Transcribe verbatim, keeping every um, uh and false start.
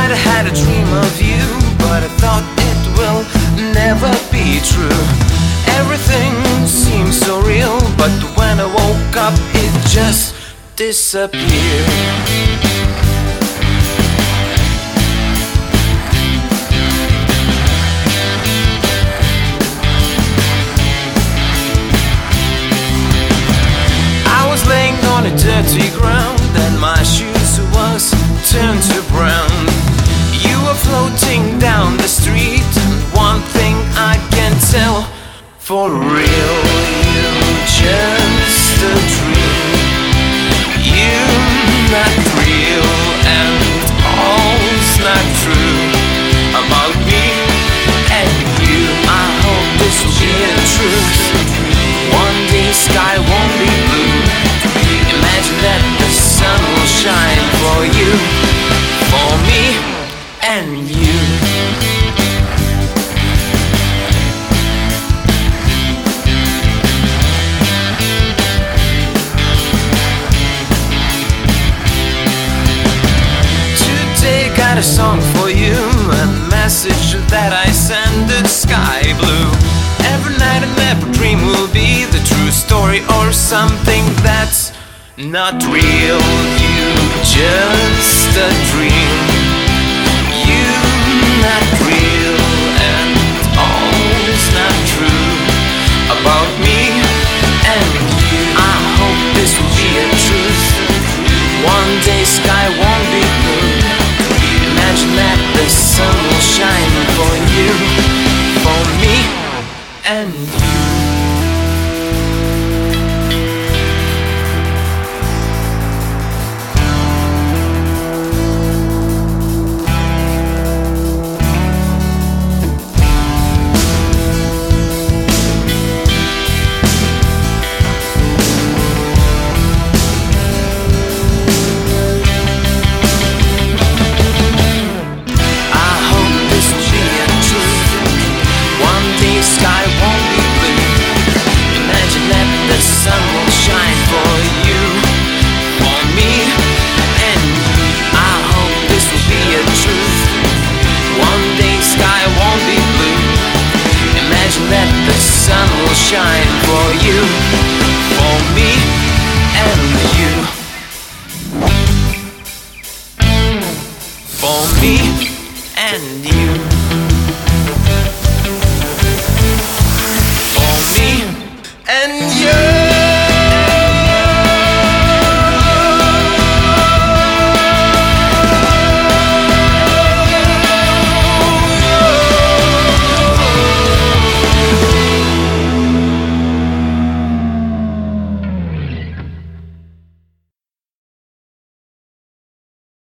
night I had a dream of you, but I thought it will never be true. Everything seems so real, but when I woke up it just disappeared. Laying on a dirty ground and my shoes was turned to brown. You were floating down the street, and one thing I can tell for real, you just a dream. You not real and all's not true about me and you. I hope this will be a truth. One day sky won't be blue. Imagine that the sun will shine for you, for me and you. Today got a song for you, a message that I send the sky blue. Every night and every dream will be the true story or something that's not real. You just a dream. You not real and all's not true about me and you. I hope this will be a truth. One day sky won't be blue. Imagine that the sun will shine for you, for me and you. Sky won't be blue. Imagine that the sun will shine for you, for me and you. I hope this will be a truth. One day sky won't be blue. Imagine that the sun will shine for you, for me and you, for me and you. And